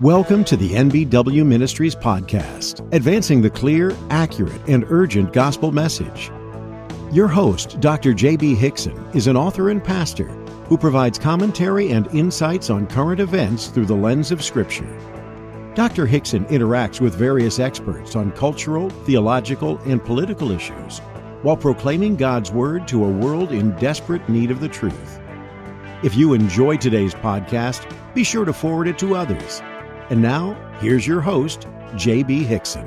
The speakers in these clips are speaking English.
Welcome to the NBW Ministries podcast, advancing the clear, accurate, and urgent gospel message. Your host, Dr. J.B. Hickson, is an author and pastor who provides commentary and insights on current events through the lens of Scripture. Dr. Hickson interacts with various experts on cultural, theological, and political issues while proclaiming God's Word to a world in desperate need of the truth. If you enjoy today's podcast, be sure to forward it to others. And now, here's your host, J.B. Hickson.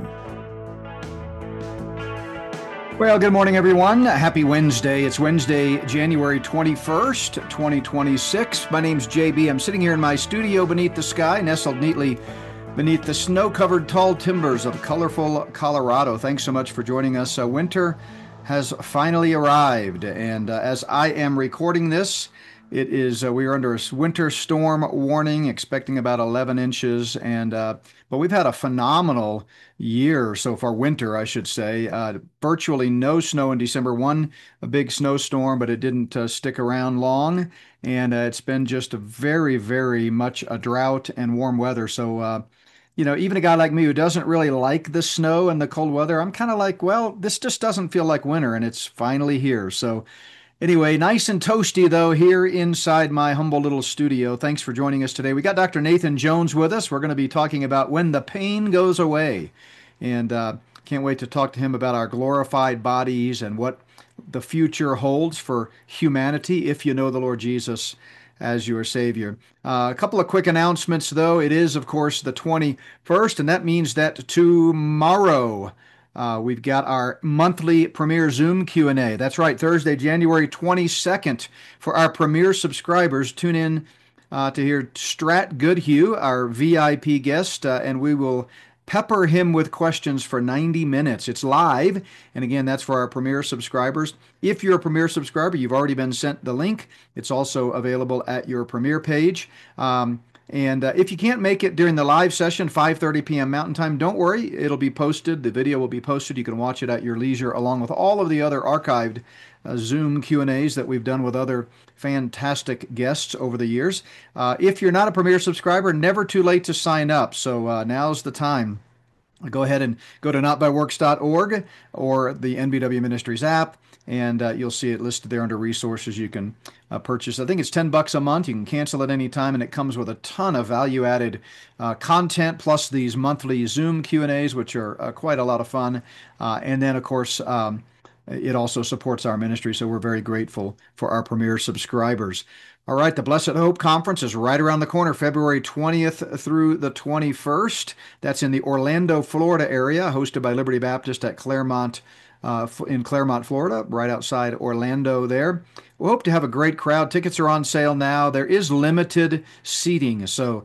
Well, good morning, everyone. Happy Wednesday. It's Wednesday, January 21st, 2026. My name's J.B. I'm sitting here in my studio beneath the sky, nestled neatly beneath the snow-covered tall timbers of colorful Colorado. Thanks so much for joining us. Winter has finally arrived, and as I am recording this, it is, we are under a winter storm warning, expecting about 11 inches, and but we've had a phenomenal year so far, winter, I should say. Virtually no snow in December. A big snowstorm, but it didn't stick around long, and it's been just a very, very much a drought and warm weather. So, even a guy like me who doesn't really like the snow and the cold weather, I'm kind of like, well, this just doesn't feel like winter, and it's finally here. So anyway, nice and toasty, though, here inside my humble little studio. Thanks for joining us today. We got Dr. Nathan Jones with us. We're going to be talking about when the pain goes away. And can't wait to talk to him about our glorified bodies and what the future holds for humanity if you know the Lord Jesus as your Savior. A couple of quick announcements, though. It is, of course, the 21st, and that means that tomorrow we've got our monthly Premier Zoom Q&A. That's right, Thursday, January 22nd. For our Premier subscribers, tune in to hear Strat Goodhue, our VIP guest, and we will pepper him with questions for 90 minutes. It's live, and again, that's for our Premier subscribers. If you're a Premier subscriber, you've already been sent the link. It's also available at your Premier page. And if you can't make it during the live session, 5:30 p.m. Mountain Time, don't worry. It'll be posted. The video will be posted. You can watch it at your leisure, along with all of the other archived Zoom Q&As that we've done with other fantastic guests over the years. If you're not a Premier subscriber, never too late to sign up. So now's the time. Go ahead and go to notbyworks.org or the NBW Ministries app, and you'll see it listed there under resources you can purchase. I think it's $10 a month. You can cancel at any time, and it comes with a ton of value-added content, plus these monthly Zoom Q&As, which are quite a lot of fun. And then, of course, it also supports our ministry, so we're very grateful for our Premier subscribers. All right, the Blessed Hope Conference is right around the corner, February 20th through the 21st. That's in the Orlando, Florida area, hosted by Liberty Baptist at Claremont, in Claremont, Florida, right outside Orlando there. We hope to have a great crowd. Tickets are on sale now. There is limited seating, so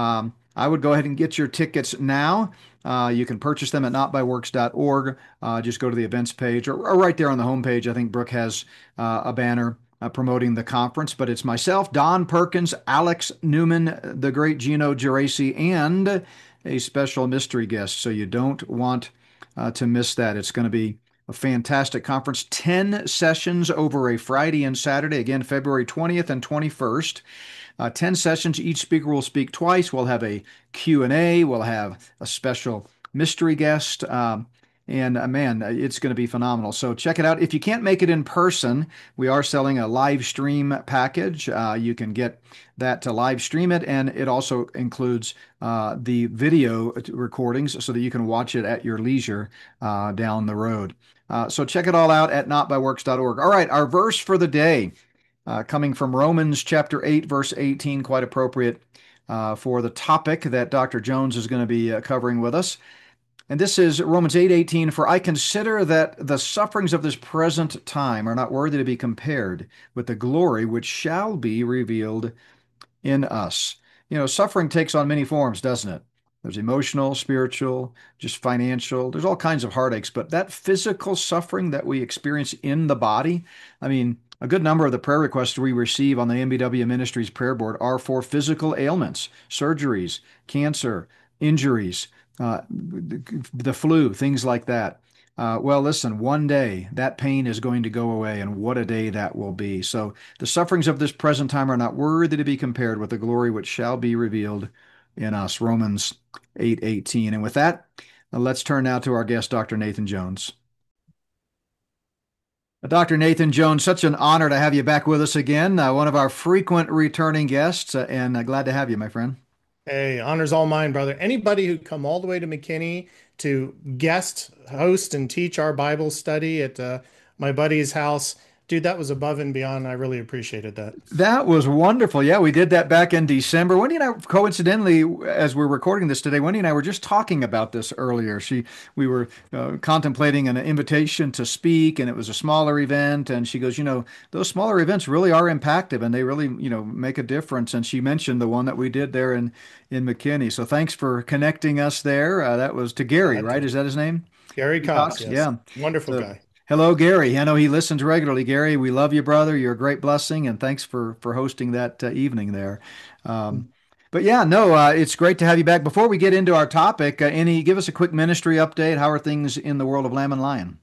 I would go ahead and get your tickets now. You can purchase them at notbyworks.org. Just go to the events page, or right there on the homepage. I think Brooke has a banner promoting the conference, but it's myself, Don Perkins, Alex Newman, the great Gino Geraci, and a special mystery guest, so you don't want to miss that. It's going to be a fantastic conference. 10 sessions over a Friday and Saturday, again, February 20th and 21st. 10 sessions. Each speaker will speak twice. We'll have a Q&A. We'll have a special mystery guest. And man, it's going to be phenomenal. So check it out. If you can't make it in person, we are selling a live stream package. You can get that to live stream it, and it also includes the video recordings so that you can watch it at your leisure down the road. So check it all out at notbyworks.org. All right, our verse for the day, coming from Romans chapter 8, verse 18, quite appropriate for the topic that Dr. Jones is going to be covering with us. And this is Romans 8:18, "For I consider that the sufferings of this present time are not worthy to be compared with the glory which shall be revealed in us." Suffering takes on many forms, doesn't it? There's emotional, spiritual, just financial. There's all kinds of heartaches, but that physical suffering that we experience in the body, I mean, a good number of the prayer requests we receive on the NBW Ministries prayer board are for physical ailments, surgeries, cancer, injuries, the flu, things like that. Well, listen, one day that pain is going to go away, and what a day that will be. So the sufferings of this present time are not worthy to be compared with the glory which shall be revealed in us, Romans 8:18. And with that, let's turn now to our guest, Dr. Nathan Jones. Dr. Nathan Jones, such an honor to have you back with us again, one of our frequent returning guests, and glad to have you, my friend. Hey, honor's all mine, brother. Anybody who come all the way to McKinney to guest host and teach our Bible study at my buddy's house, dude, that was above and beyond. I really appreciated that. That was wonderful. Yeah, we did that back in December. Wendy and I, coincidentally, as we're recording this today, Wendy and I were just talking about this earlier. We were contemplating an invitation to speak, and it was a smaller event. And she goes, those smaller events really are impactful, and they really, make a difference. And she mentioned the one that we did there in McKinney. So thanks for connecting us there. That was to Gary, Glad right? to. Is that his name? Gary Cox, yes. Yeah. Wonderful So, guy. hello, Gary. I know he listens regularly. Gary, we love you, brother. You're a great blessing, and thanks for hosting that evening there. Um, but yeah, no, it's great to have you back. Before we get into our topic, any give us a quick ministry update. How are things in the world of Lamb and Lion?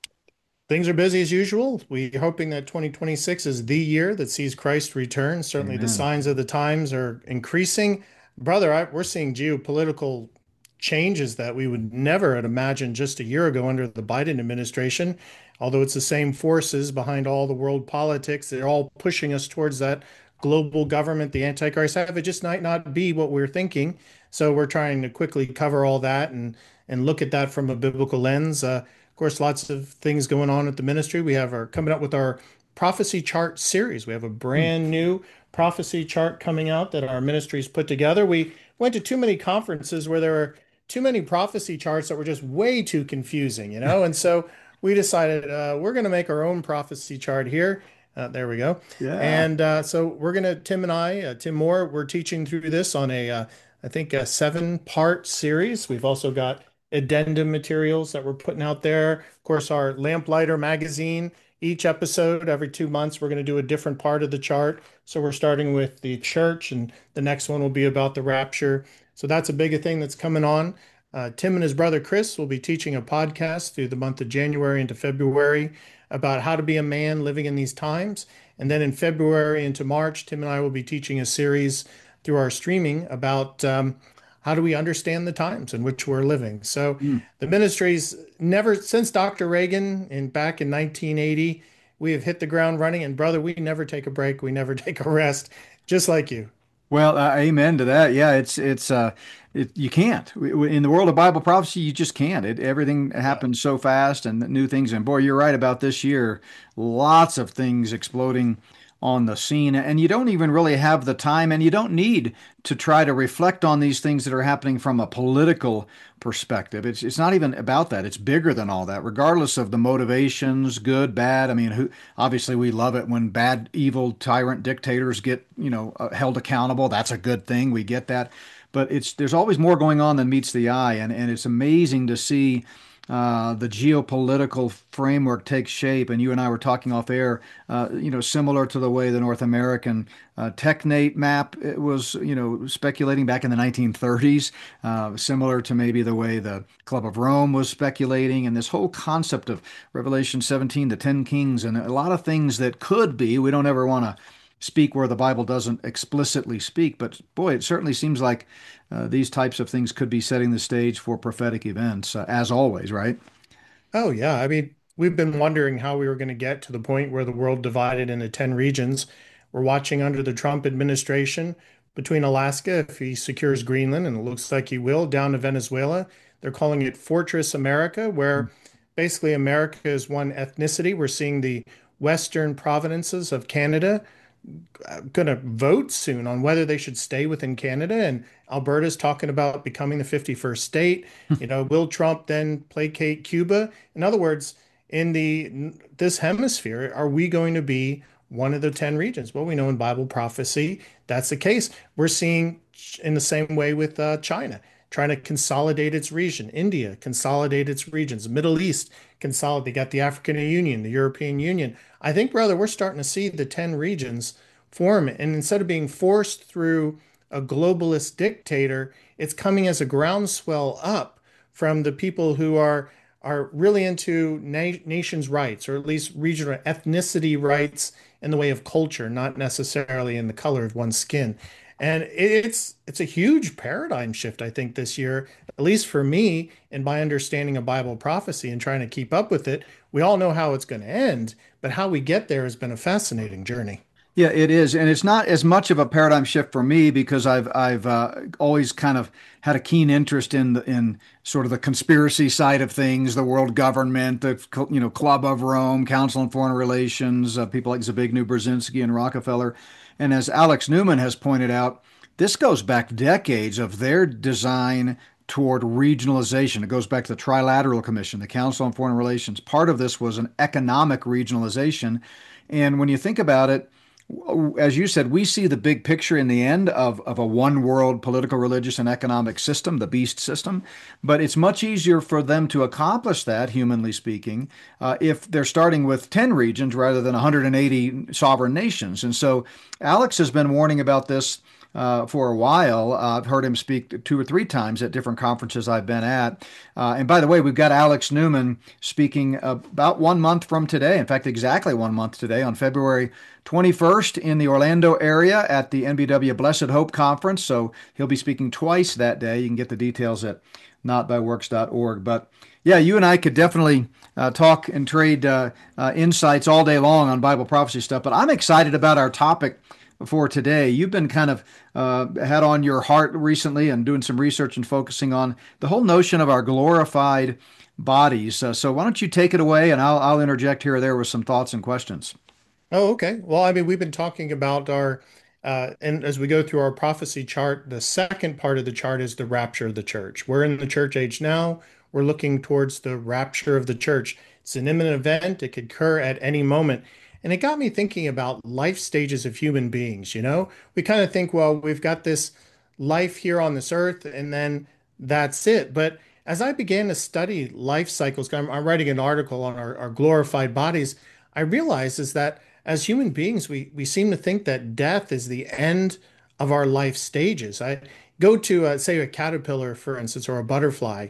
Things are busy as usual. We're hoping that 2026 is the year that sees Christ return. Certainly, the Amen. signs of the times are increasing. Brother, we're seeing geopolitical changes that we would never have imagined just a year ago under the Biden administration. Although it's the same forces behind all the world politics, they're all pushing us towards that global government, the Antichrist. It just might not be what we're thinking. So we're trying to quickly cover all that and look at that from a biblical lens. Of course, lots of things going on at the ministry. We have our coming up with our prophecy chart series. We have a Hmm. brand new prophecy chart coming out that our ministry's put together. We went to too many conferences where there were too many prophecy charts that were just way too confusing, And so we decided we're going to make our own prophecy chart here. There we go. Yeah. And so we're going to, Tim and I, Tim Moore, we're teaching through this on I think, a 7-part series. We've also got addendum materials that we're putting out there. Of course, our Lamplighter magazine. Each episode, every 2 months, we're going to do a different part of the chart. So we're starting with the church, and the next one will be about the rapture. So that's a big thing that's coming on. Tim and his brother Chris will be teaching a podcast through the month of January into February about how to be a man living in these times. And then in February into March, Tim and I will be teaching a series through our streaming about how do we understand the times in which we're living. So Hmm. the ministry's never, since Dr. Reagan back in 1980, we have hit the ground running. And brother, we never take a break. We never take a rest, just like you. Well, amen to that. Yeah, you can't in the world of Bible prophecy. You just can't. Everything Yeah. happens so fast, and new things. And boy, you're right about this year. Lots of things exploding on the scene, and you don't even really have the time, and you don't need to try to reflect on these things that are happening from a political perspective. It's not even about that. It's bigger than all that, regardless of the motivations, good, bad. I mean, obviously we love it when bad, evil, tyrant dictators get, held accountable. That's a good thing. We get that. But there's always more going on than meets the eye, and it's amazing to see the geopolitical framework takes shape. And you and I were talking off air, similar to the way the North American TechNate map was, speculating back in the 1930s, similar to maybe the way the Club of Rome was speculating, and this whole concept of Revelation 17, the 10 kings, and a lot of things that could be. We don't ever want to speak where the Bible doesn't explicitly speak, but boy, it certainly seems like these types of things could be setting the stage for prophetic events, as always, right? Oh, yeah. I mean, we've been wondering how we were going to get to the point where the world divided into 10 regions. We're watching under the Trump administration between Alaska, if he secures Greenland, and it looks like he will, down to Venezuela. They're calling it Fortress America, where basically America is one ethnicity. We're seeing the western provinces of Canada going to vote soon on whether they should stay within Canada. And Alberta's talking about becoming the 51st state. Will Trump then placate Cuba? In other words, in this hemisphere, are we going to be one of the 10 regions? Well, we know in Bible prophecy that's the case. We're seeing in the same way with China trying to consolidate its region. India consolidate its regions. The Middle East consolidate. They got the African Union, the European Union. I think, brother, we're starting to see the 10 regions form. And instead of being forced through a globalist dictator, it's coming as a groundswell up from the people who are really into nations' rights, or at least regional ethnicity rights in the way of culture, not necessarily in the color of one's skin. And it's a huge paradigm shift, I think, this year, at least for me, in my understanding of Bible prophecy and trying to keep up with it. We all know how it's going to end, but how we get there has been a fascinating journey. Yeah, it is, and it's not as much of a paradigm shift for me because I've always kind of had a keen interest in sort of the conspiracy side of things, the world government, the Club of Rome, Council on Foreign Relations, people like Zbigniew Brzezinski and Rockefeller, and as Alex Newman has pointed out, this goes back decades of their design toward regionalization. It goes back to the Trilateral Commission, the Council on Foreign Relations. Part of this was an economic regionalization, and when you think about it, as you said, we see the big picture in the end of a one world political, religious, and economic system, the beast system. But it's much easier for them to accomplish that, humanly speaking, if they're starting with 10 regions rather than 180 sovereign nations. And so Alex has been warning about this for a while. I've heard him speak two or three times at different conferences I've been at. And by the way, we've got Alex Newman speaking about 1 month from today. In fact, exactly 1 month today on February 21st in the Orlando area at the NBW Blessed Hope Conference. So he'll be speaking twice that day. You can get the details at notbyworks.org. But yeah, you and I could definitely talk and trade insights all day long on Bible prophecy stuff. But I'm excited about our topic for today. You've been kind of had on your heart recently and doing some research and focusing on the whole notion of our glorified bodies. So why don't you take it away, and I'll interject here or there with some thoughts and questions. Oh, okay. Well, I mean, we've been talking about and as we go through our prophecy chart, the second part of the chart is the rapture of the church. We're in the church age now. We're looking towards the rapture of the church. It's an imminent event. It could occur at any moment. And it got me thinking about life stages of human beings. We kind of think, well, we've got this life here on this earth, and then that's it. But as I began to study life cycles, I'm writing an article on our glorified bodies. I realized is that as human beings, we seem to think that death is the end of our life stages. I go to, say, a caterpillar, for instance, or a butterfly.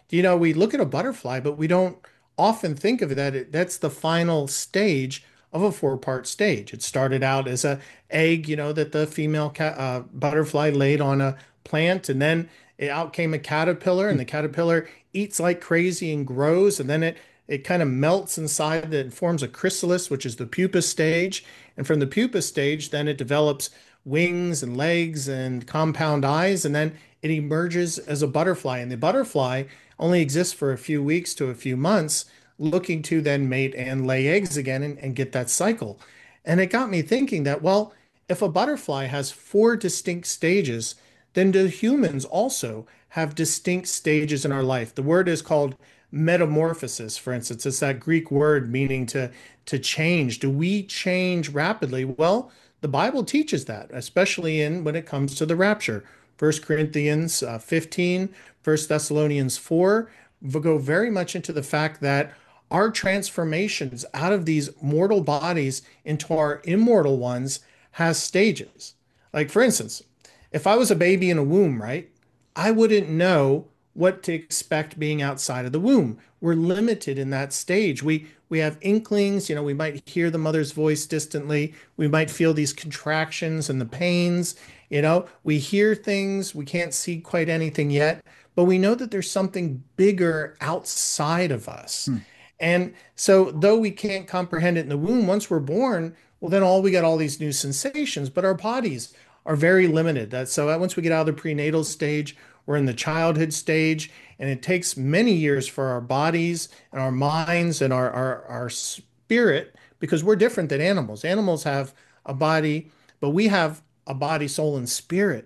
We look at a butterfly, but we don't often think of that. That's the final stage of a four-part stage. It started out as a egg, that the female butterfly laid on a plant, and then out came a caterpillar, and the caterpillar eats like crazy and grows, and then it kind of melts inside and forms a chrysalis, which is the pupa stage. And from the pupa stage, then it develops wings and legs and compound eyes, and then it emerges as a butterfly. And the butterfly only exists for a few weeks to a few months, looking to then mate and lay eggs again and get that cycle. And it got me thinking that, well, if a butterfly has four distinct stages, then do humans also have distinct stages in our life? The word is called metamorphosis, for instance. It's that Greek word meaning to change. Do we change rapidly? Well, the Bible teaches that, especially when it comes to the rapture. 1 Corinthians 15, 1 Thessalonians 4 go very much into the fact that our transformations out of these mortal bodies into our immortal ones has stages. Like, for instance, if I was a baby in a womb, right, I wouldn't know what to expect being outside of the womb. We're limited in that stage. We have inklings, we might hear the mother's voice distantly. We might feel these contractions and the pains, we hear things. We can't see quite anything yet, but we know that there's something bigger outside of us. And so though we can't comprehend it in the womb, once we're born, well, then we got all these new sensations, but our bodies are very limited. So once we get out of the prenatal stage, we're in the childhood stage, and it takes many years for our bodies and our minds and our spirit, because we're different than animals. Animals have a body, but we have a body, soul, and spirit.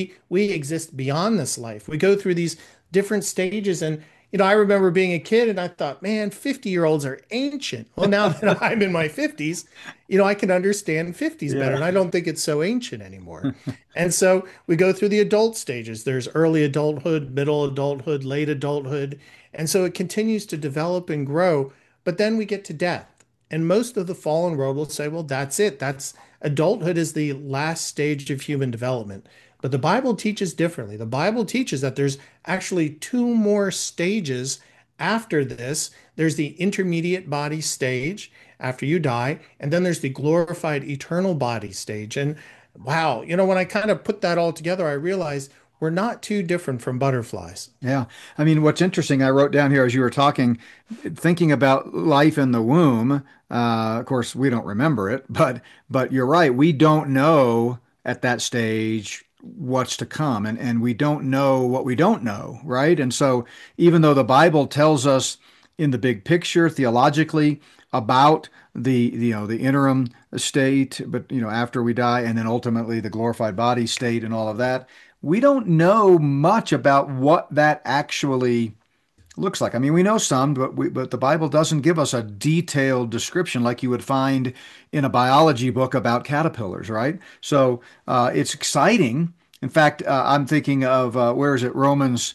We exist beyond this life. We go through these different stages, and I remember being a kid and I thought, man, 50-year-olds are ancient. Well, now that I'm in my 50s, I can understand 50s better. And I don't think it's so ancient anymore. And so we go through the adult stages. There's early adulthood, middle adulthood, late adulthood. And so it continues to develop and grow. But then we get to death. And most of the fallen world will say, well, that's it. Adulthood is the last stage of human development. But the Bible teaches differently. The Bible teaches that there's actually two more stages after this. There's the intermediate body stage after you die, and then there's the glorified eternal body stage. And wow, when I kind of put that all together, I realized we're not too different from butterflies. Yeah. I mean, what's interesting, I wrote down here as you were talking, thinking about life in the womb. Of course, we don't remember it, but you're right. We don't know at that stage what's to come, and we don't know what we don't know, right? And so, even though the Bible tells us in the big picture theologically about the interim state, but after we die, and then ultimately the glorified body state and all of that, we don't know much about what that actually looks like. I mean, we know some, but the Bible doesn't give us a detailed description like you would find in a biology book about caterpillars, right? So it's exciting. In fact, I'm thinking of where is it? Romans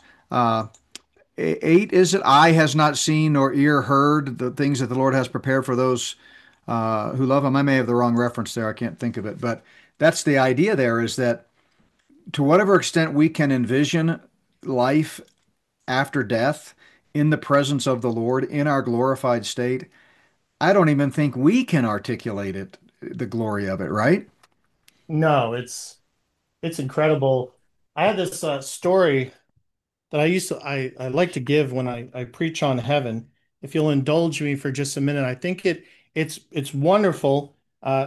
8, is it? Eye has not seen nor ear heard the things that the Lord has prepared for those who love Him. I may have the wrong reference there. I can't think of it, but that's the idea. There is that to whatever extent we can envision life after death in the presence of the Lord in our glorified state, I don't even think we can articulate it, the glory of it, right? No, it's incredible. I had this story that I like to give when I preach on heaven. If you'll indulge me for just a minute, I think it's wonderful.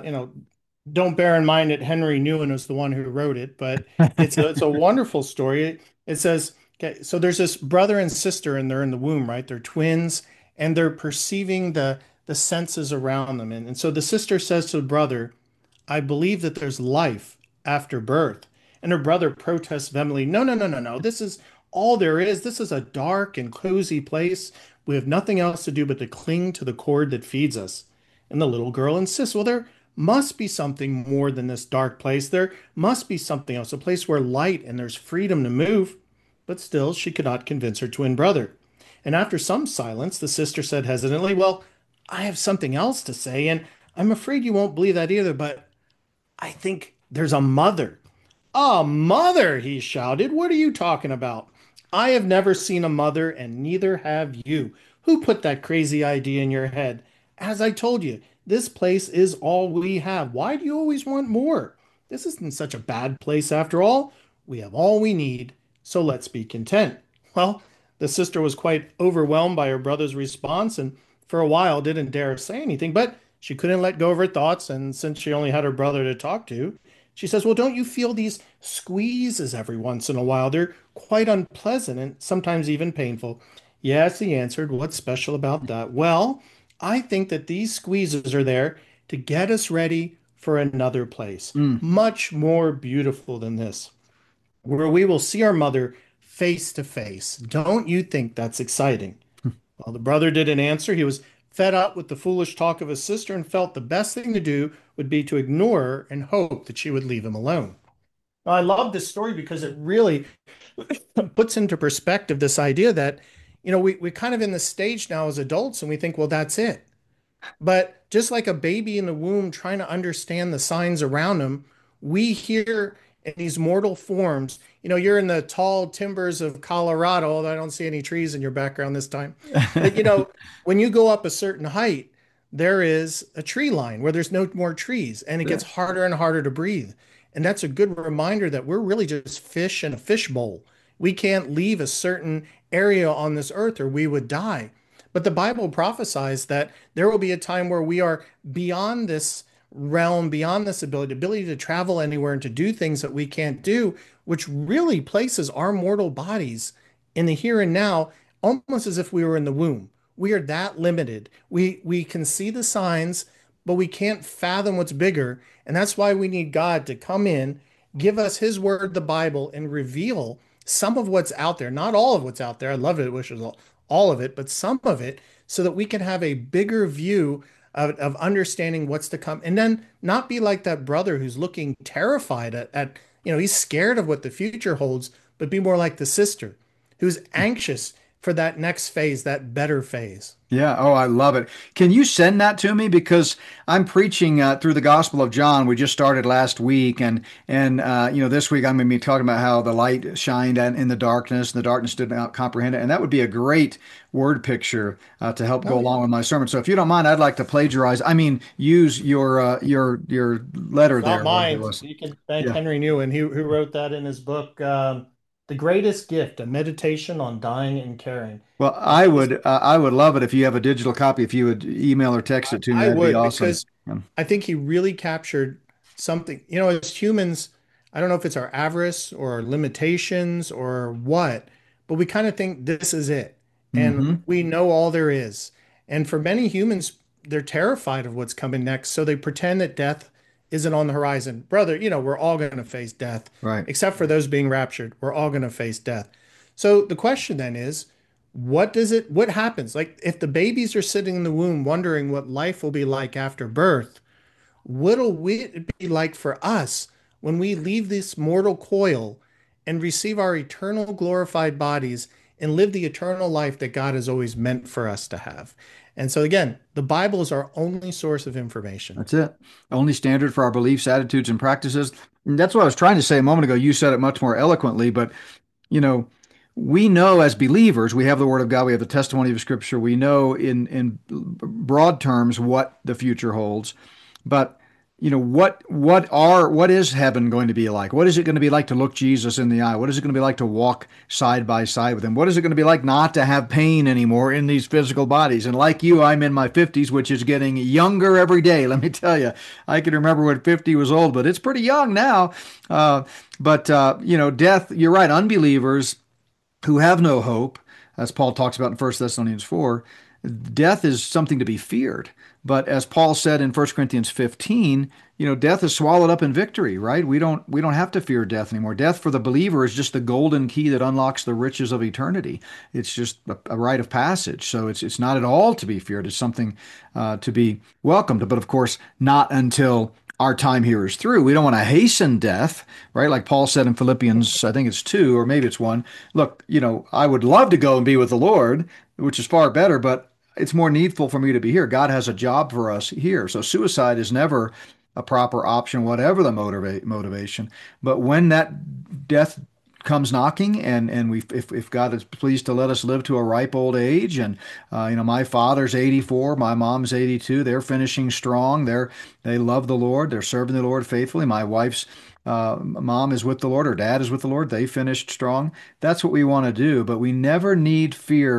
Don't bear in mind that Henry Newman was the one who wrote it, but it's a wonderful story. It says, okay, so there's this brother and sister, and they're in the womb, right? They're twins, and they're perceiving the senses around them. And so the sister says to the brother, I believe that there's life after birth. And her brother protests vehemently, no, no, no, no, no. This is all there is. This is a dark and cozy place. We have nothing else to do but to cling to the cord that feeds us. And the little girl insists, well, there must be something more than this dark place. There must be something else, a place where light and there's freedom to move. But still, she could not convince her twin brother. And after some silence, the sister said hesitantly, well, I have something else to say, and I'm afraid you won't believe that either, but I think there's a mother. A mother, he shouted. What are you talking about? I have never seen a mother, and neither have you. Who put that crazy idea in your head? As I told you, this place is all we have. Why do you always want more? This isn't such a bad place after all. We have all we need, so let's be content. Well, the sister was quite overwhelmed by her brother's response and for a while didn't dare say anything, but she couldn't let go of her thoughts. And since she only had her brother to talk to, she says, well, don't you feel these squeezes every once in a while? They're quite unpleasant and sometimes even painful. Yes, he answered. What's special about that? Well, I think that these squeezes are there to get us ready for another place, Mm. much more beautiful than this, where we will see our mother face to face. Don't you think that's exciting? Well, the brother didn't answer. He was fed up with the foolish talk of his sister and felt the best thing to do would be to ignore her and hope that she would leave him alone. Now, I love this story because it really puts into perspective this idea that, we're kind of in the stage now as adults and we think, well, that's it. But just like a baby in the womb trying to understand the signs around him, we here in these mortal forms, you're in the tall timbers of Colorado, although I don't see any trees in your background this time. But when you go up a certain height, there is a tree line where there's no more trees and it Yeah. gets harder and harder to breathe. And that's a good reminder that we're really just fish in a fish bowl. We can't leave a certain area on this earth or we would die. But the Bible prophesies that there will be a time where we are beyond this realm, beyond this ability to travel anywhere and to do things that we can't do, which really places our mortal bodies in the here and now, almost as if we were in the womb. We are that limited. We can see the signs, but we can't fathom what's bigger. And that's why we need God to come in, give us his word, the Bible, and reveal some of what's out there, not all of what's out there. I love it. I wish it was all of it, but some of it, so that we can have a bigger view of understanding what's to come. And then not be like that brother who's looking terrified he's scared of what the future holds, but be more like the sister who's anxious for that next phase, that better phase. Yeah. Oh, I love it. Can you send that to me? Because I'm preaching through the Gospel of John. We just started last week, and this week I'm going to be talking about how the light shined in the darkness, and the darkness did not comprehend it. And that would be a great word picture to help go Oh yeah. along with my sermon. So if you don't mind, I'd like to plagiarize. I mean, use your letter Not there, whatever it mine. was. You can thank Yeah. Henry Newen, who wrote that in his book, The Greatest Gift, a meditation on dying and caring. Well, And I would love it if you have a digital copy. If you would email or text it to me, I that'd be would, awesome. because I think he really captured something. As humans, I don't know if it's our avarice or our limitations or what, but we kind of think this is it. And Hmm. we know all there is. And for many humans, they're terrified of what's coming next. So they pretend that death isn't on the horizon. Brother, we're all going to face death, Right. except for those being raptured. We're all going to face death. So the question then is, what happens? Like if the babies are sitting in the womb wondering what life will be like after birth, what'll it be like for us when we leave this mortal coil and receive our eternal glorified bodies and live the eternal life that God has always meant for us to have? And so again, the Bible is our only source of information. That's it. Only standard for our beliefs, attitudes, and practices. And that's what I was trying to say a moment ago. You said it much more eloquently, but you know, we know as believers, we have the Word of God, we have the testimony of Scripture, we know in broad terms what the future holds. But what is heaven going to be like? What is it going to be like to look Jesus in the eye? What is it going to be like to walk side by side with him? What is it going to be like not to have pain anymore in these physical bodies? And like you, I'm in my 50s, which is getting younger every day. Let me tell you, I can remember when 50 was old, but it's pretty young now. Death, you're right, unbelievers who have no hope, as Paul talks about in 1 Thessalonians 4, death is something to be feared. But as Paul said in 1 Corinthians 15, death is swallowed up in victory, right? We don't have to fear death anymore. Death for the believer is just the golden key that unlocks the riches of eternity. It's just a rite of passage. So it's not at all to be feared. It's something to be welcomed. But of course, not until our time here is through. We don't want to hasten death, right? Like Paul said in Philippians, I think it's 2 or maybe it's 1. Look, I would love to go and be with the Lord, which is far better, but it's more needful for me to be here. God has a job for us here. So suicide is never a proper option, whatever the motivation. But when that death comes knocking, and if God is pleased to let us live to a ripe old age, and my father's 84, my mom's 82, they're finishing strong. They love the Lord, they're serving the Lord faithfully. My wife's mom is with the Lord, her dad is with the Lord, they finished strong. That's what we want to do, but we never need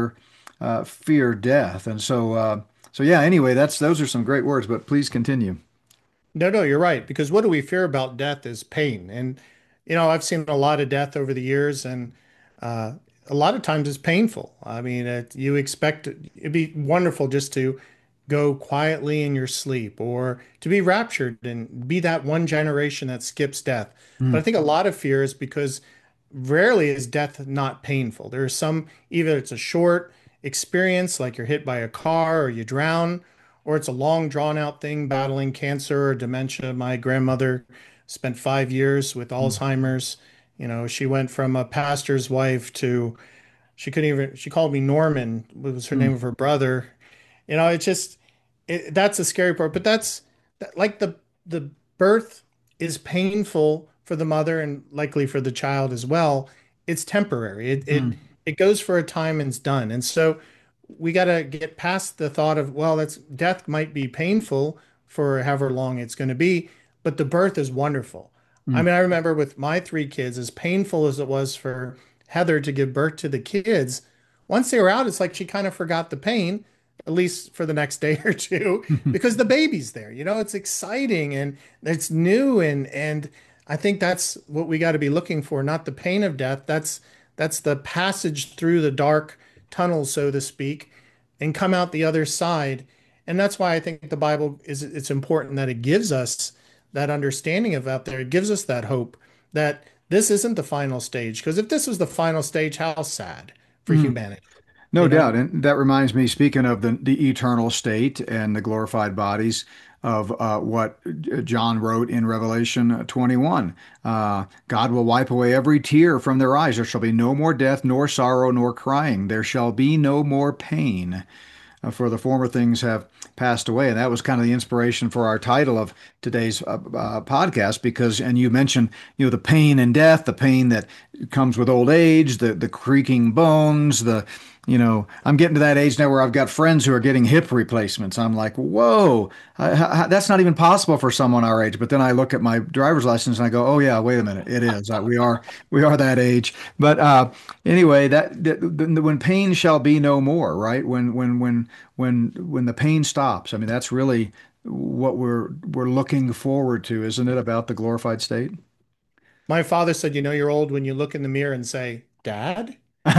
fear death. And so yeah, anyway, those are some great words, but please continue. No, no, you're right. Because what do we fear about death is pain. And, I've seen a lot of death over the years, and uh, a lot of times it's painful. I mean, you expect it'd be wonderful just to go quietly in your sleep or to be raptured and be that one generation that skips death. But I Mm, think a lot of fear is because rarely is death not painful. There are some, either it's a short experience, like you're hit by a car or you drown, or it's a long, drawn out thing, battling cancer or dementia. My grandmother spent 5 years with mm, Alzheimer's. She went from a pastor's wife to, she called me Norman, was her name mm, of her brother. It's just, that's a scary part, but like the birth is painful for the mother and likely for the child as well. It's temporary. mm, It goes for a time and it's done. And so we got to get past the thought of, well, that's death might be painful for however long it's going to be, but the birth is wonderful. I mm. mean, I remember with my three kids, as painful as it was for Heather to give birth to the kids, once they were out, it's like she kind of forgot the pain, at least for the next day or two, because the baby's there. It's exciting and it's new, and I think that's what we got to be looking for, not the pain of death. That's the passage through the dark tunnel, so to speak, and come out the other side. And that's why I think the Bible it's important that it gives us that understanding of out there. It gives us that hope that this isn't the final stage. Because if this was the final stage, how sad for Mm. humanity. No you know? doubt. And that reminds me, speaking of the eternal state and the glorified bodies, of what John wrote in Revelation 21. God will wipe away every tear from their eyes. There shall be no more death, nor sorrow, nor crying. There shall be no more pain, for the former things have passed away. And that was kind of the inspiration for our title of today's podcast, because, and you mentioned, the pain and death, the pain that comes with old age, the creaking bones, I'm getting to that age now where I've got friends who are getting hip replacements. I'm like, whoa, that's not even possible for someone our age. But then I look at my driver's license and I go, oh yeah, wait a minute, it is. We are that age. But anyway, when pain shall be no more, right? When the pain stops. I mean, that's really what we're looking forward to, isn't it? About the glorified state. My father said, you're old when you look in the mirror and say, Dad?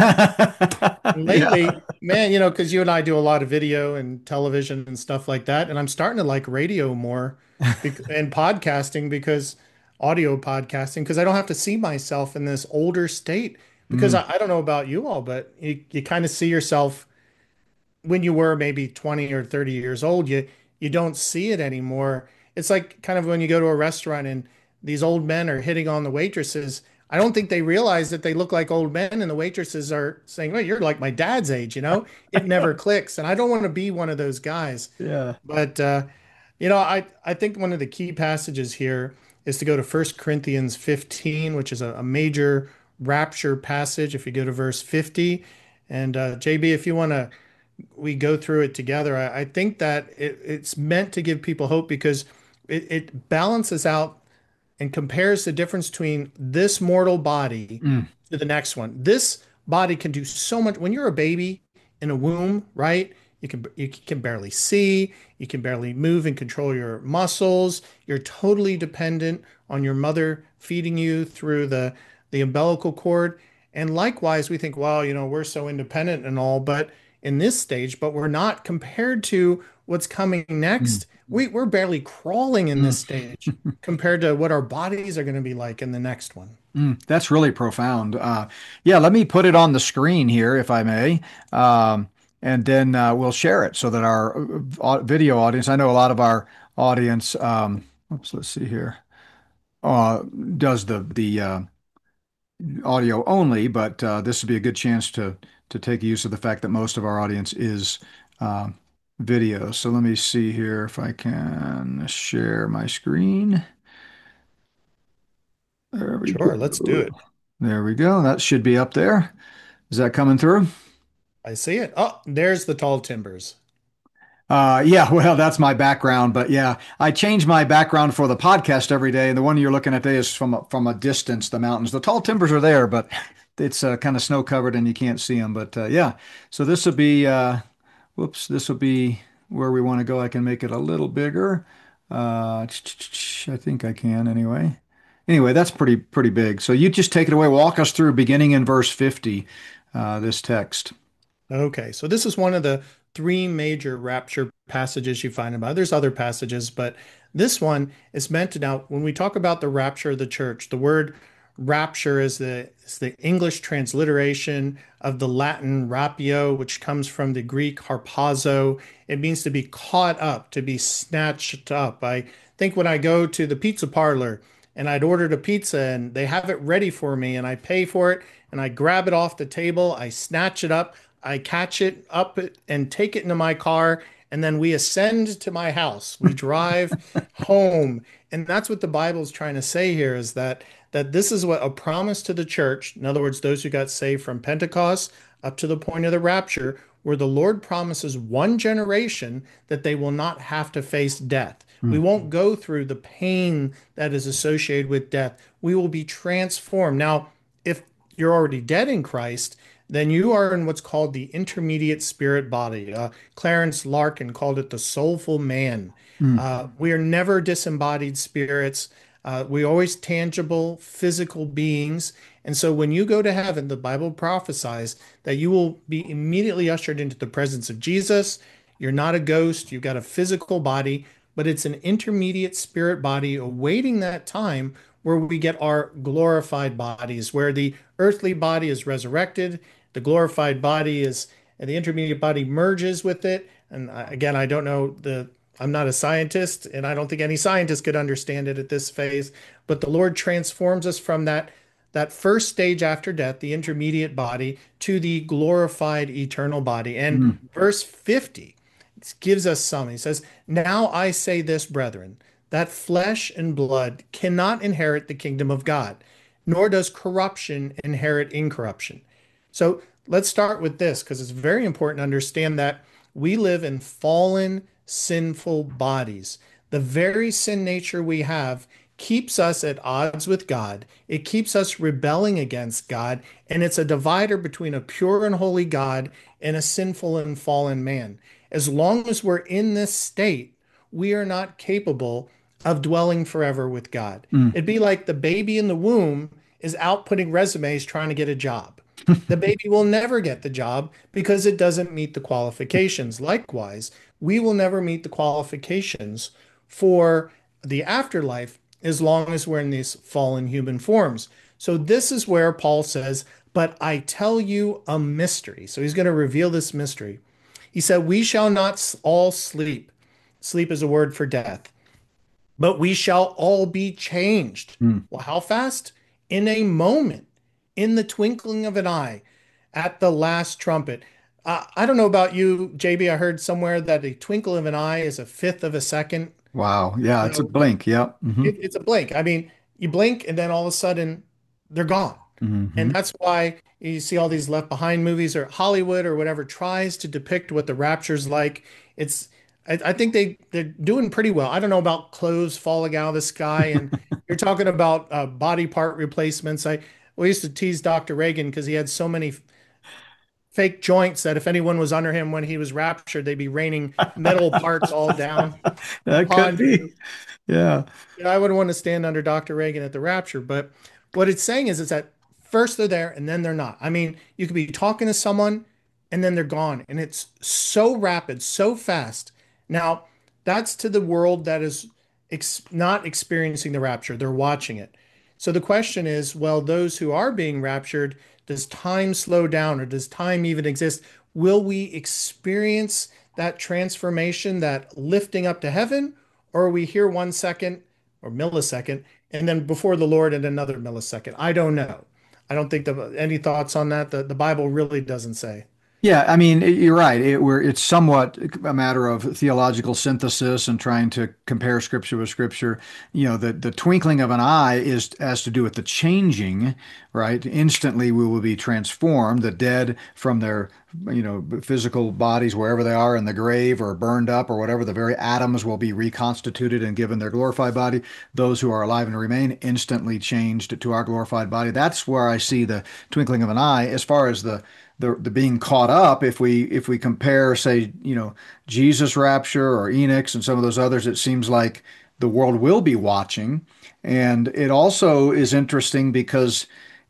And Yeah. lately, man, because you and I do a lot of video and television and stuff like that, and I'm starting to like radio more and podcasting because audio podcasting, because I don't have to see myself in this older state. Because Mm, I don't know about you all, but you kind of see yourself when you were maybe 20 or 30 years old, you don't see it anymore. It's like kind of when you go to a restaurant and these old men are hitting on the waitresses. I don't think they realize that they look like old men, and the waitresses are saying, "Well, you're like my dad's age," you know? It never clicks, and I don't want to be one of those guys. yeah. But I think one of the key passages here is to go to 1 Corinthians 15, which is a major rapture passage. If you go to verse 50, and JB, if you want to we go through it together. I think that it's meant to give people hope because it balances out and compares the difference between this mortal body Mm, to the next one. This body can do so much. When you're a baby in a womb, right? You can barely see, you can barely move and control your muscles. You're totally dependent on your mother feeding you through the umbilical cord. And likewise, we think, well, we're so independent and all, but in this stage, but we're not compared to what's coming mm, next. We're barely crawling in mm. this stage compared to what our bodies are going to be like in the next one. That's really profound. Yeah, let me put it on the screen here, if I may, and then we'll share it so that our video audience, I know a lot of our audience, oops, let's see here, uh, does the audio only, but this would be a good chance to take use of the fact that most of our audience is uh, video. So let me see here if I can share my screen. There we Sure, let's do go. it. There we go. That should be up there. Is that coming through? I see it. Oh, there's the tall timbers. Yeah, well, that's my background, but yeah, I change my background for the podcast every day, and the one you're looking at today is from a distance, the mountains. The tall timbers are there, but it's kind of snow covered and you can't see them. But yeah, so this would be, whoops, this would be where we want to go. I can make it a little bigger. I think I can anyway. Anyway, that's pretty big. So you just take it away. Walk us through beginning in verse 50, this text. Okay, so this is one of the three major rapture passages you find about. There's other passages, but this one is meant to now, when we talk about the rapture of the church, the word rapture is the English transliteration of the Latin rapio, which comes from the Greek harpazo. It means to be caught up, to be snatched up. I think when I go to the pizza parlor and I'd ordered a pizza and they have it ready for me and I pay for it and I grab it off the table, I snatch it up, I catch it up and take it into my car, and then we ascend to my house. We drive home. And that's what the Bible is trying to say here is that this is what a promise to the church, in other words, those who got saved from Pentecost up to the point of the rapture, where the Lord promises one generation that they will not have to face death. We won't go through the pain that is associated with death. We will be transformed. Now, if you're already dead in Christ, then you are in what's called the intermediate spirit body. Clarence Larkin called it the soulful man. Mm. We are never disembodied spirits. We're always tangible, physical beings. And so when you go to heaven, the Bible prophesies that you will be immediately ushered into the presence of Jesus. You're not a ghost, you've got a physical body, but it's an intermediate spirit body awaiting that time where we get our glorified bodies, where the earthly body is resurrected, the glorified body is and the intermediate body merges with it. And again, I don't know I'm not a scientist, and I don't think any scientist could understand it at this phase, but the Lord transforms us from that first stage after death, the intermediate body, to the glorified eternal body. And Mm. verse 50 gives us some. He says, "Now I say this, brethren, that flesh and blood cannot inherit the kingdom of God, nor does corruption inherit incorruption." So let's start with this because it's very important to understand that we live in fallen, sinful bodies. The very sin nature we have keeps us at odds with God. It keeps us rebelling against God, and it's a divider between a pure and holy God and a sinful and fallen man. As long as we're in this state, we are not capable of dwelling forever with God. Mm. It'd be like the baby in the womb is out putting resumes trying to get a job. The baby will never get the job because it doesn't meet the qualifications. Likewise, we will never meet the qualifications for the afterlife as long as we're in these fallen human forms. So this is where Paul says, "But I tell you a mystery." So he's going to reveal this mystery. He said, "We shall not all sleep." Sleep is a word for death. "But we shall all be changed." Mm. Well, how fast? In a moment, in the twinkling of an eye, at the last trumpet. I don't know about you, JB. I heard somewhere that a twinkle of an eye is a fifth of a second. Wow. Yeah, You it's a know, blink. Yeah. Hmm. it's a blink. I mean, you blink and then all of a sudden they're gone. Hmm. And that's why you see all these Left Behind movies or Hollywood or whatever tries to depict what the rapture's like. It's I think they're doing pretty well. I don't know about clothes falling out of the sky, and you're talking about body part replacements. We used to tease Dr. Reagan because he had so many fake joints that if anyone was under him when he was raptured, they'd be raining metal parts all down That could upon be. you. Yeah. I wouldn't want to stand under Dr. Reagan at the rapture, but what it's saying is that first they're there and then they're not. I mean, you could be talking to someone and then they're gone, and it's so rapid, so fast. Now, that's to the world that is not experiencing the rapture. They're watching it. So the question is, well, those who are being raptured, does time slow down or does time even exist? Will we experience that transformation, that lifting up to heaven, or are we here 1 second or millisecond and then before the Lord in another millisecond? I don't know. I don't think any thoughts on that. The Bible really doesn't say. Yeah, I mean, you're right. It's somewhat a matter of theological synthesis and trying to compare scripture with scripture. The twinkling of an eye has to do with the changing, right? Instantly we will be transformed. The dead from their, physical bodies, wherever they are in the grave or burned up or whatever, the very atoms will be reconstituted and given their glorified body. Those who are alive and remain instantly changed to our glorified body. That's where I see the twinkling of an eye. As far as the being caught up, if we compare, say, Jesus' rapture or Enoch's and some of those others, it seems like the world will be watching. And it also is interesting because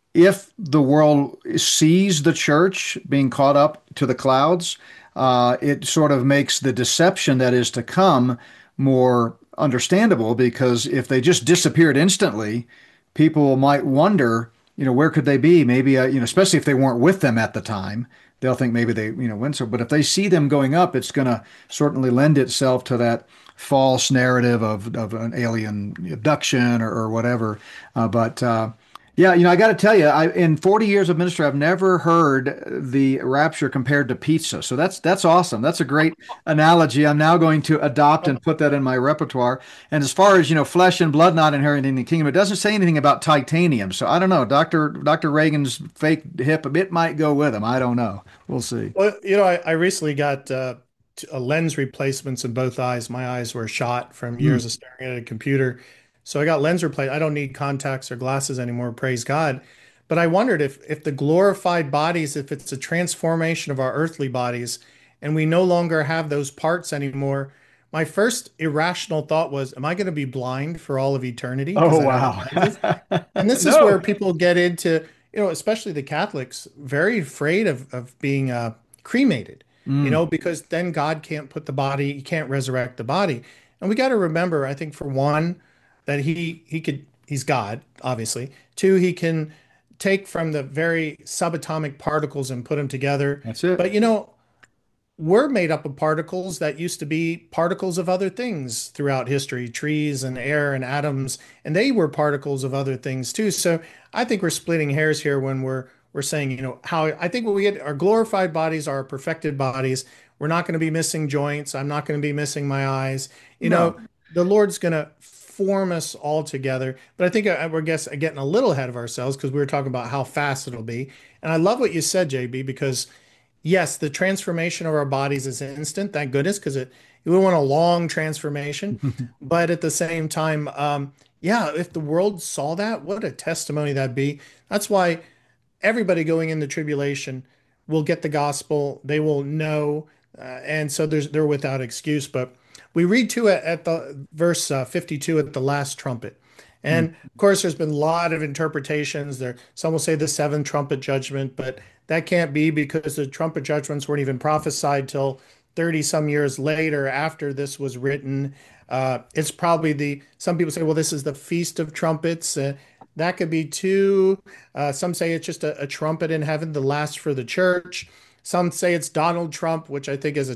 if the world sees the church being caught up to the clouds, it sort of makes the deception that is to come more understandable, because if they just disappeared instantly, people might wonder, where could they be? Maybe, especially if they weren't with them at the time, they'll think maybe they, went so. But if they see them going up, it's going to certainly lend itself to that false narrative of an alien abduction or whatever. But yeah, I got to tell you, in 40 years of ministry, I've never heard the rapture compared to pizza. So that's awesome. That's a great analogy. I'm now going to adopt and put that in my repertoire. And as far as, flesh and blood not inheriting the kingdom, it doesn't say anything about titanium. So I don't know. Dr. Reagan's fake hip, it might go with him. I don't know. We'll see. Well, I recently got a lens replacements in both eyes. My eyes were shot from Hmm. years of staring at a computer. So I got lens replaced. I don't need contacts or glasses anymore, praise God. But I wondered if the glorified bodies, if it's a transformation of our earthly bodies, and we no longer have those parts anymore, my first irrational thought was, am I going to be blind for all of eternity Oh, because I don't wow. have lenses? And this is where No. people get into, especially the Catholics, very afraid of being cremated, Mm. because then God can't put the body, he can't resurrect the body. And we got to remember, I think, for one, that he's God, obviously. Two, he can take from the very subatomic particles and put them together. That's it. But we're made up of particles that used to be particles of other things throughout history, trees and air and atoms, and they were particles of other things too. So I think we're splitting hairs here when we're saying, how I think when we get our glorified bodies, our perfected bodies, we're not going to be missing joints. I'm not going to be missing my eyes. No. The Lord's going to form us all together. But I think we're getting a little ahead of ourselves because we were talking about how fast it'll be. And I love what you said, JB, because yes, the transformation of our bodies is instant, thank goodness, because we want a long transformation. But at the same time, yeah, if the world saw that, what a testimony that'd be. That's why everybody going into tribulation will get the gospel. They will know, and so they're without excuse. But we read to it at the verse 52 at the last trumpet. And of course, there's been a lot of interpretations there. Some will say the seventh trumpet judgment, but that can't be because the trumpet judgments weren't even prophesied till 30 some years later after this was written. It's probably some people say, well, this is the Feast of Trumpets. That could be too. Some say it's just a trumpet in heaven, the last for the church. Some say it's Donald Trump, which I think is a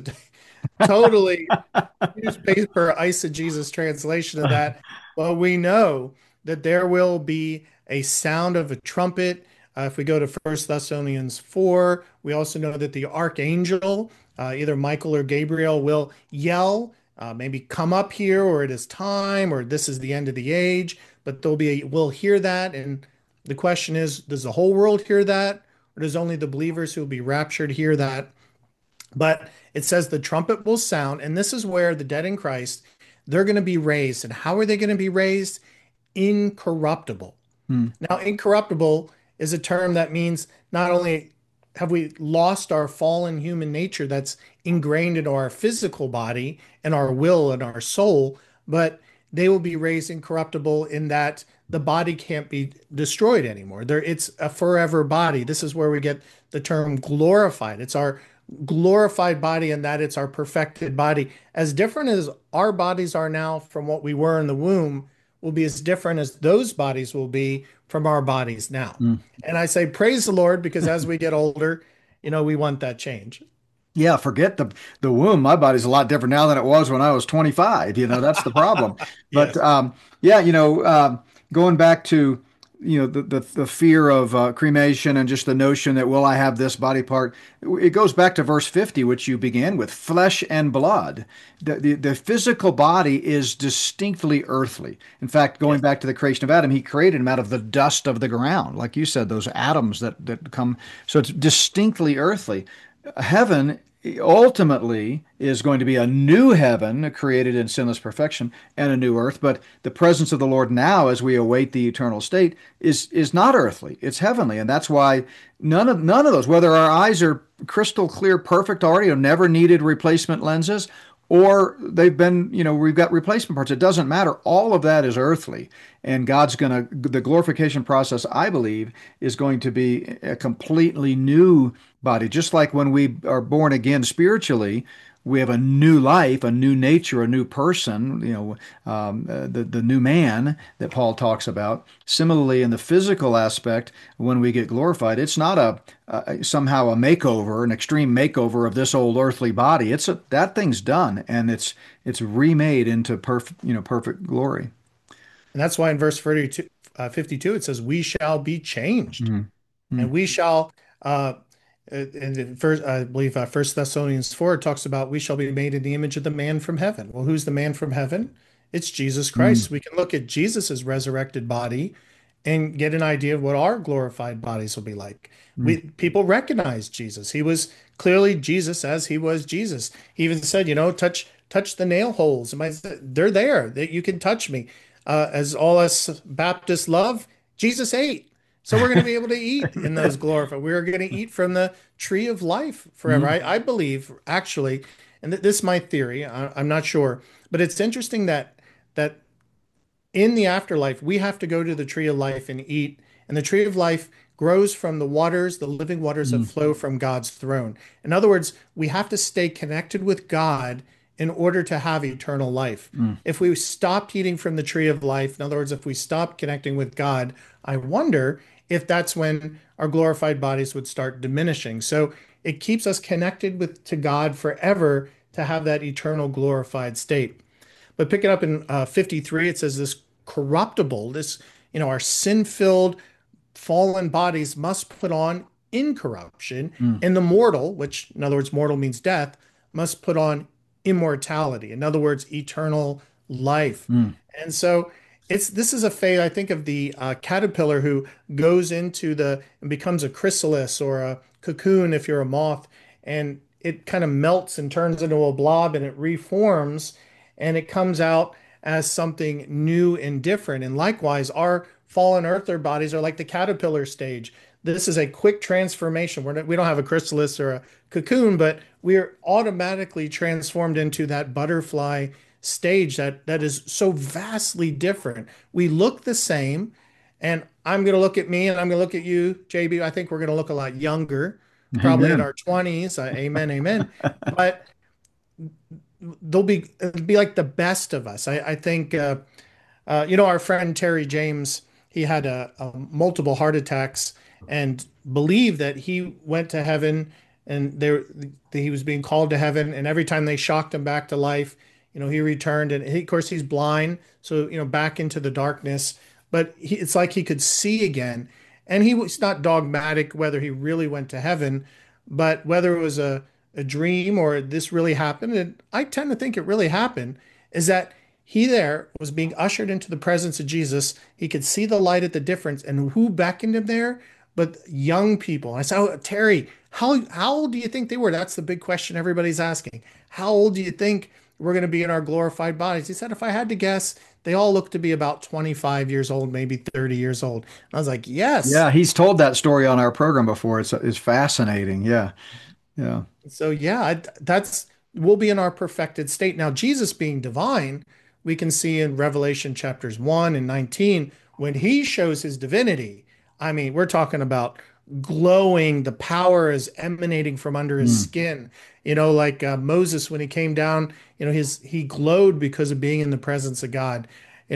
totally newspaper eisegesis translation of that. But we know that there will be a sound of a trumpet. If we go to First Thessalonians 4, we also know that the archangel, either Michael or Gabriel, will yell, maybe come up here, or it is time, or this is the end of the age. But we'll hear that. And the question is, does the whole world hear that? Or does only the believers who will be raptured hear that? But it says the trumpet will sound, and this is where the dead in Christ, they're going to be raised. And how are they going to be raised? Incorruptible. Now, incorruptible is a term that means not only have we lost our fallen human nature that's ingrained into our physical body and our will and our soul, but they will be raised incorruptible in that the body can't be destroyed anymore. It's a forever body. This is where we get the term glorified. It's our glorified body, and that it's our perfected body. As different as our bodies are now from what we were in the womb, will be as different as those bodies will be from our bodies now. And I say, praise the Lord, because as we get older, we want that change. Yeah, forget the womb. My body's a lot different now than it was when I was 25. That's the problem. Yes. But yeah, going back to the fear of cremation and just the notion that, will I have this body part? It goes back to verse 50, which you began with, flesh and blood. The physical body is distinctly earthly. In fact, going back to the creation of Adam, he created him out of the dust of the ground, like you said, those atoms that come. So it's distinctly earthly. Heaven ultimately is going to be a new heaven created in sinless perfection and a new earth. But the presence of the Lord now, as we await the eternal state, is not earthly. It's heavenly. And that's why none of those, whether our eyes are crystal clear, perfect already, or never needed replacement lenses, or they've been, we've got replacement parts. It doesn't matter. All of that is earthly. And the glorification process, I believe, is going to be a completely new body. Just like when we are born again spiritually, we have a new life, a new nature, a new person, the new man that Paul talks about. Similarly, in the physical aspect, when we get glorified, it's not somehow a makeover, an extreme makeover of this old earthly body. That thing's done, and it's remade into perfect glory. And that's why in verse 52, it says, we shall be changed. And we shall, and in first, I believe, First Thessalonians 4 talks about we shall be made in the image of the man from heaven. Well, who's the man from heaven? It's Jesus Christ. We can look at Jesus's resurrected body and get an idea of what our glorified bodies will be like. People recognize Jesus. He was clearly Jesus as he was Jesus. He even said, touch the nail holes. They're there. You can touch me. As all us Baptists love, Jesus ate. So we're going to be able to eat in those glorified. We're going to eat from the tree of life forever. I believe, actually, and this is my theory, I'm not sure, but it's interesting that in the afterlife, we have to go to the tree of life and eat. And the tree of life grows from the living waters that flow from God's throne. In other words, we have to stay connected with God in order to have eternal life. If we stopped eating from the tree of life, in other words, if we stopped connecting with God, I wonder if that's when our glorified bodies would start diminishing. So it keeps us connected to God forever to have that eternal glorified state. But pick it up in 53, it says this corruptible, our sin-filled fallen bodies must put on incorruption, Mm. and the mortal, which in other words, mortal means death, must put on immortality. In other words, eternal life. Mm. And so this is a phase, I think, of the caterpillar who goes into and becomes a chrysalis or a cocoon if you're a moth, and it kind of melts and turns into a blob and it reforms and it comes out as something new and different. And likewise, our fallen earther bodies are like the caterpillar stage. This is a quick transformation. We don't have a chrysalis or a cocoon, but we're automatically transformed into that butterfly stage that is so vastly different. We look the same, and I'm going to look at me and I'm going to look at you, JB. I think we're going to look a lot younger, probably in Amen. our 20s. Amen, amen. But it'll be like the best of us. I think our friend Terry James, he had multiple heart attacks and believed that he went to heaven, and he was being called to heaven. And every time they shocked him back to life, he returned. And of course, he's blind, so back into the darkness. But it's like he could see again. And he was not dogmatic whether he really went to heaven, but whether it was a dream or this really happened. And I tend to think it really happened. Is that he there was being ushered into the presence of Jesus. He could see the light at the difference. And who beckoned him there? But young people. I said, "Oh, Terry, how old do you think they were?" That's the big question everybody's asking. How old do you think we're going to be in our glorified bodies? He said, if I had to guess, they all look to be about 25 years old, maybe 30 years old. And I was like, yes. Yeah, he's told that story on our program before. It's fascinating. Yeah. Yeah. So yeah, we'll be in our perfected state. Now, Jesus being divine, we can see in Revelation chapters 1 and 19, when he shows his divinity. I mean, we're talking about glowing, the power is emanating from under his Mm. skin. Like Moses when he came down, he glowed because of being in the presence of God.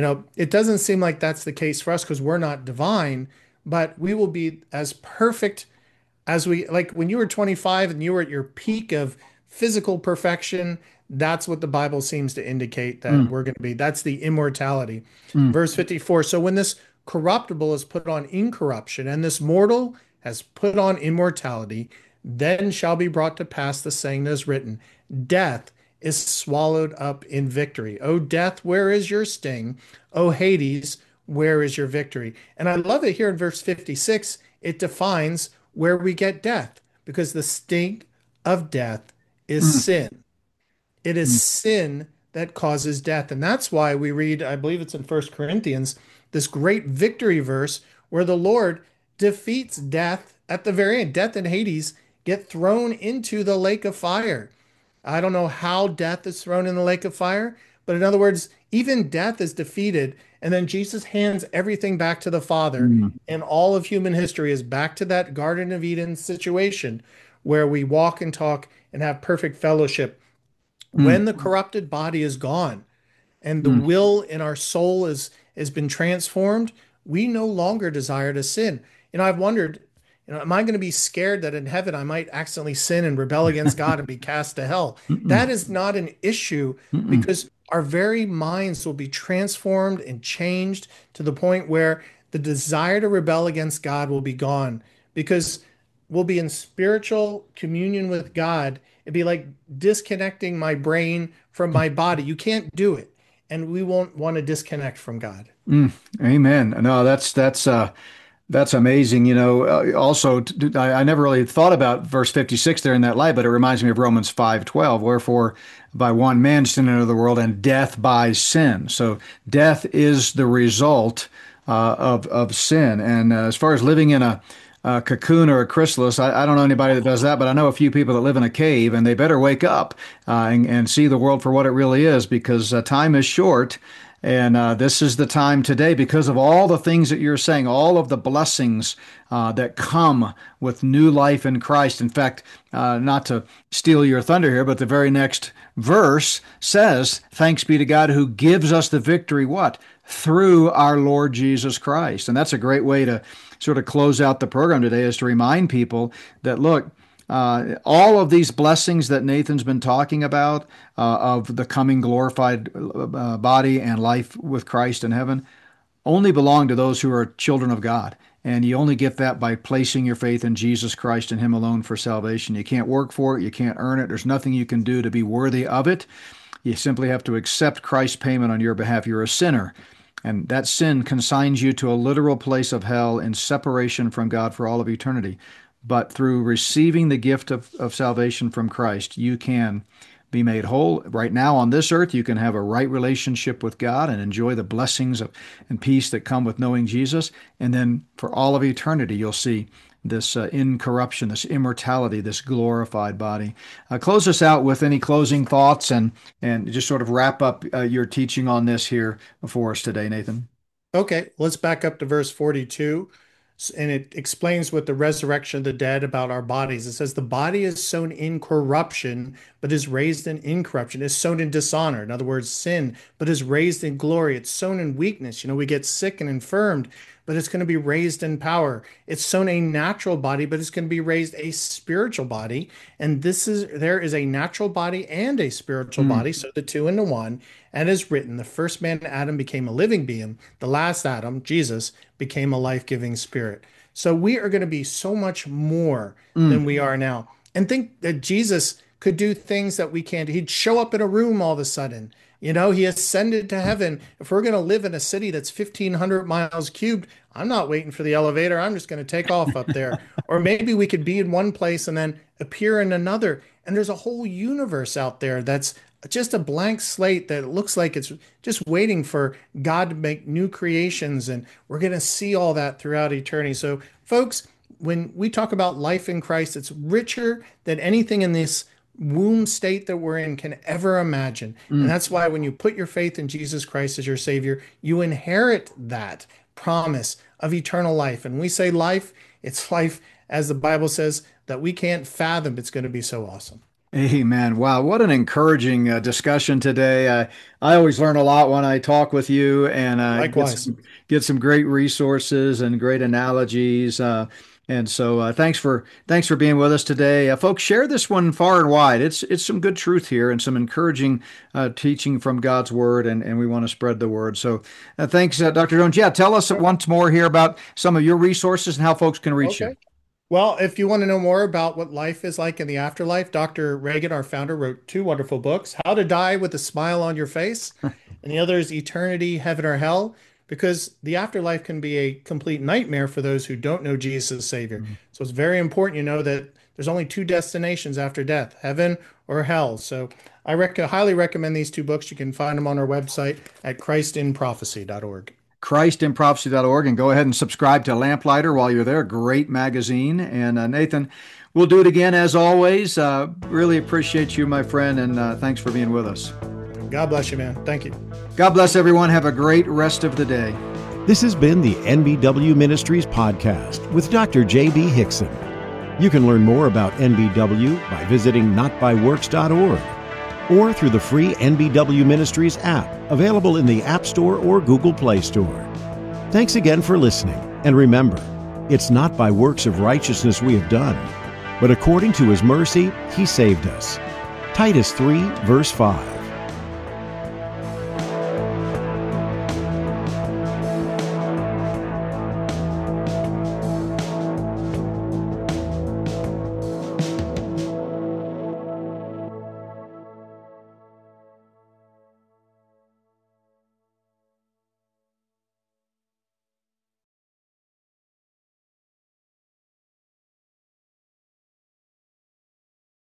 It doesn't seem like that's the case for us because we're not divine, but we will be as perfect as like when you were 25 and you were at your peak of physical perfection. That's what the Bible seems to indicate that Mm. we're going to be. That's the immortality. Mm. Verse 54. So when this corruptible is put on incorruption and this mortal has put on immortality, then shall be brought to pass the saying that is written, death is swallowed up in victory. O death, where is your sting? O Hades, where is your victory? And I love it here in verse 56. It defines where we get death, because the sting of death is Mm. sin. It Mm. is sin that causes death. And that's why we read, I believe it's in First Corinthians, this great victory verse where the Lord defeats death at the very end. Death and Hades get thrown into the lake of fire. I don't know how death is thrown in the lake of fire, but in other words, even death is defeated. And then Jesus hands everything back to the Father. Mm. And all of human history is back to that Garden of Eden situation where we walk and talk and have perfect fellowship. Mm. When the corrupted body is gone and the Mm. will in our soul has been transformed, we no longer desire to sin. I've wondered, am I going to be scared that in heaven I might accidentally sin and rebel against God and be cast to hell? Mm-mm. That is not an issue Mm-mm. because our very minds will be transformed and changed to the point where the desire to rebel against God will be gone because we'll be in spiritual communion with God. It'd be like disconnecting my brain from my body. You can't do it. And we won't want to disconnect from God. Mm. Amen. No, that's amazing. Also, I never really thought about verse 56 there in that light, but it reminds me of Romans 5:12, wherefore by one man sin into the world and death by sin. So death is the result of sin. And as far as living in a cocoon or a chrysalis, I don't know anybody that does that, but I know a few people that live in a cave, and they better wake up and see the world for what it really is, because time is short. And this is the time today because of all the things that you're saying, all of the blessings that come with new life in Christ. In fact, not to steal your thunder here, but the very next verse says, thanks be to God who gives us the victory, what? Through our Lord Jesus Christ. And that's a great way to sort of close out the program today, is to remind people that, look, All of these blessings that Nathan's been talking about of the coming glorified body and life with Christ in heaven only belong to those who are children of God. And you only get that by placing your faith in Jesus Christ and Him alone for salvation. You can't work for it. You can't earn it. There's nothing you can do to be worthy of it. You simply have to accept Christ's payment on your behalf. You're a sinner. And that sin consigns you to a literal place of hell in separation from God for all of eternity. But through receiving the gift of salvation from Christ, you can be made whole. Right now on this earth, you can have a right relationship with God and enjoy the blessings and peace that come with knowing Jesus. And then for all of eternity, you'll see this incorruption, this immortality, this glorified body. Close us out with any closing thoughts and just sort of wrap up your teaching on this here for us today, Nathan. Okay, let's back up to verse 42. And it explains with the resurrection of the dead about our bodies. It says the body is sown in corruption, but is raised in incorruption. It's sown in dishonor. In other words, sin, but is raised in glory. It's sown in weakness. We get sick and infirmed, but it's going to be raised in power. It's sown a natural body, but it's going to be raised a spiritual body. And there is a natural body and a spiritual body. So the two into one. And as written, the first man, Adam, became a living being. The last Adam, Jesus, became a life-giving spirit. So we are going to be so much more than we are now. And think that Jesus could do things that we can't. He'd show up in a room all of a sudden. He ascended to heaven. If we're going to live in a city that's 1,500 miles cubed, I'm not waiting for the elevator. I'm just going to take off up there. Or maybe we could be in one place and then appear in another. And there's a whole universe out there that's just a blank slate that looks like it's just waiting for God to make new creations. And we're going to see all that throughout eternity. So, folks, when we talk about life in Christ, it's richer than anything in this womb state that we're in can ever imagine. And that's why when you put your faith in Jesus Christ as your Savior, you inherit that promise of eternal life. And we say life, it's life, as the Bible says, that we can't fathom. It's going to be so awesome. Amen. Wow, what an encouraging discussion today. I always learn a lot when I talk with you, and Likewise. Get some great resources and great analogies. And so thanks for being with us today. Folks, share this one far and wide. It's some good truth here and some encouraging teaching from God's Word, and we want to spread the word. So thanks, Dr. Jones. Yeah, tell us once more here about some of your resources and how folks can reach you. Well, if you want to know more about what life is like in the afterlife, Dr. Reagan, our founder, wrote 2 wonderful books, How to Die with a Smile on Your Face, and the other is Eternity, Heaven or Hell, because the afterlife can be a complete nightmare for those who don't know Jesus as Savior. So it's very important that there's only 2 destinations after death, heaven or hell. So I highly recommend these 2 books. You can find them on our website at christinprophecy.org. christinprophecy.org, and go ahead and subscribe to Lamplighter while you're there. Great magazine. And Nathan, we'll do it again as always. Really appreciate you, my friend, and thanks for being with us. God bless you, man. Thank you. God bless everyone. Have a great rest of the day. This has been the NBW Ministries podcast with Dr. J.B. Hickson. You can learn more about NBW by visiting notbyworks.org or through the free NBW Ministries app, available in the App Store or Google Play Store. Thanks again for listening, and remember, it's not by works of righteousness we have done, but according to His mercy, He saved us. Titus 3, verse 5.